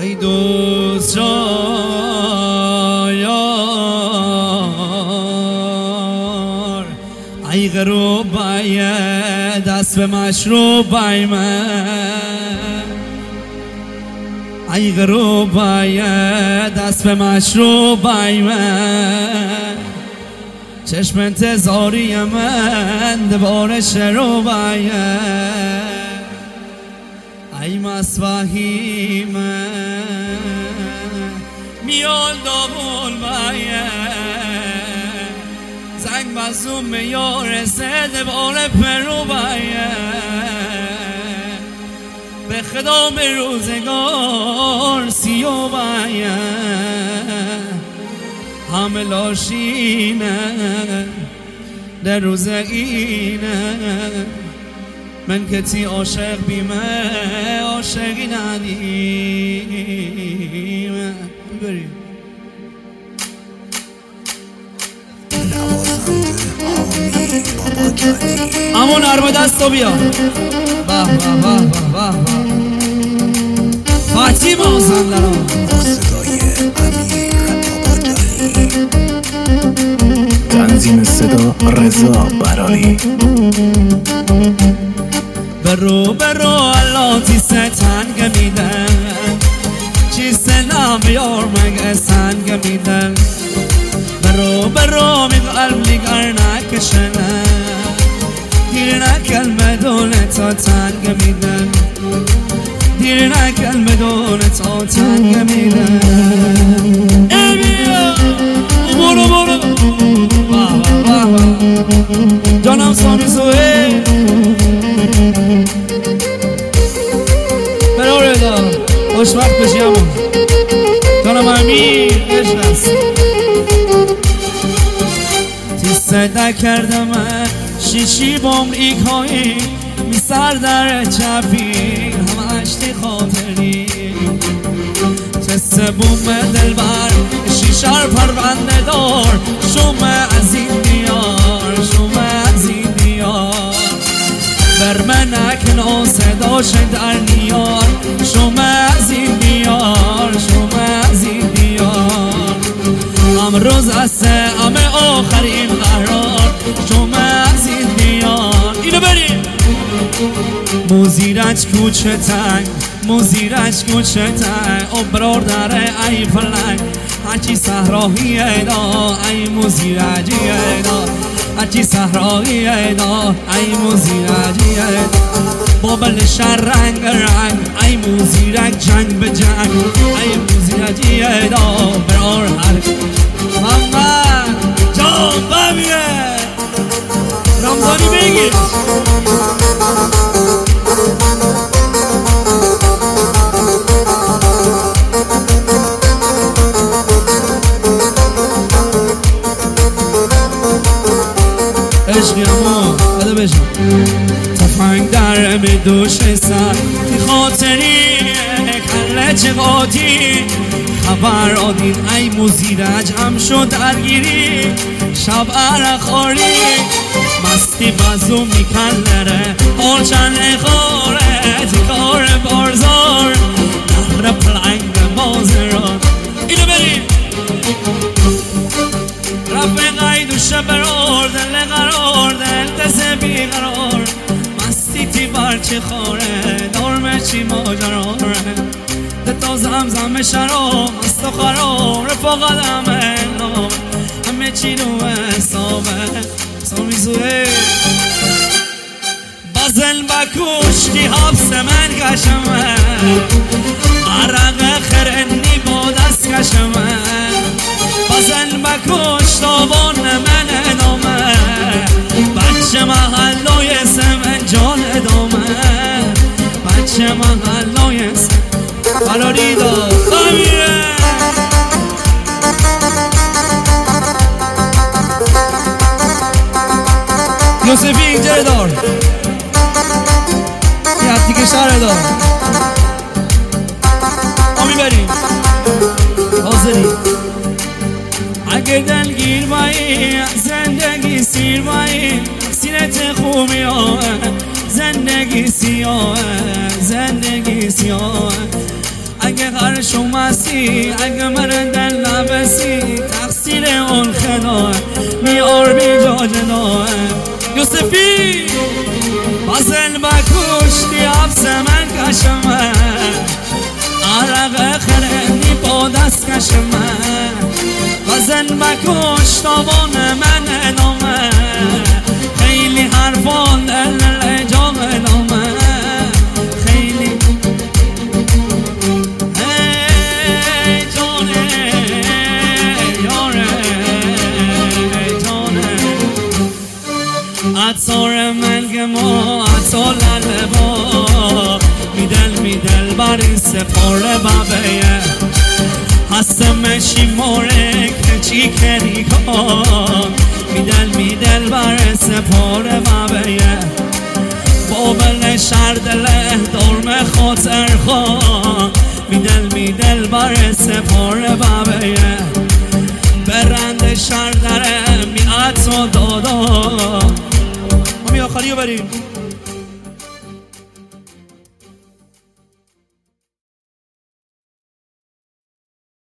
ای دوست جایار ای غروبای دست به مشروبای من ای غروبای دست به مشروبای من چشم انتظاری من دوباره شروبای ای مسوحی من میال داغول باید زنگ مزوم میارسه دوباره پرو باید به خدام روزگار سیو باید همه لاشینه در روز اینه من که تی عاشق بیمه عاشقی ندیمه بریم امون عرب دستو بیا به به به به به فاتی مازندران صدای امیر باباجانی تنظیم صدا رضا براری برو اللاتی ستنگ میدن چی سنم بیار مگه سنگ میدن برو می قلب نگر نکشنه دیر نکل مدون تا تنگ میدن دیر نکل مدون تا تنگ میدن ای بیا برو جانم سامی سوه برو ردا خوشبخت بشی همون جانم امیر عشق صدا کردم شیشی بمری کایی می سر در چپی همه اشتی خاطری چسته بوم دلبر شیشار پرونده دار شوم از این دیار شوم از این دیار بر من اکن صداش در نیار شوم از این دیار شوم از این دیار امروز است همه آخرین قرار شما از این دیار اینو بریم موزیرج کوچه تنگ موزیرج کوچه تنگ ابرار داره ای فلنگ هرچی صحراهیه دا ای موزیرجیه دا هرچی صحراهیه دا ای موزیرجیه دا بابل شر رنگ رنگ ای موزیرج جنگ به جنگ ای موزیرجیه دا برار هر محمد جان بمیره رمضانی بگیر عشقی همون بده بشم تفنگ در می دوش سر تی خاطری کله چه قاطی خبر آدین ای موزیرج هم شد درگیری شب عرخاری مستی بازو میکنره حال چند خاره تکار بارزار نهر پلنگ بازران اینو بریم رفقای دوشه برار دل قرار دل دست بیقرار مستی تی برچه خاره دارمه چی ماجراره تا زمزم شراب است و خراب رفاقت همه نام همه چی رو حسابه سامی زوه بزن بکشتی حبس من کشمه عرق خرنی با دست کشمه بزن بکش تابان من ادامه بچه محلای سمن جان ادامه بچه محلای سمن قراری دار بمیره یوسفی اینجا دار یه حتی که شهر دار ما میبریم حاضری اگه دلگیر بایی زندگی سیر بایی سیرت خوبی زندگی سیاه زندگی سیاه اگه غرشو مسی اگه من دل نبسی تقصیر اون خداه میار بی جا جناه یوسفی بازل بکشتی عبس من کشمه عرق خرنی با دست کشمه بازل بکش تابان من ادامه خیلی حرفان دل جام ادامه خیلی ای جانه یاره ای جانه عطار ملگ ما عطار للبا میدل بری سپاره بابیه هستم شیماره کچی کری کن میدل بری سپاره بابیه بابل شردله دورم خاطر خان میدل بری سپاره بابیه برند شردره میعت و دادا همین آخری رو بریم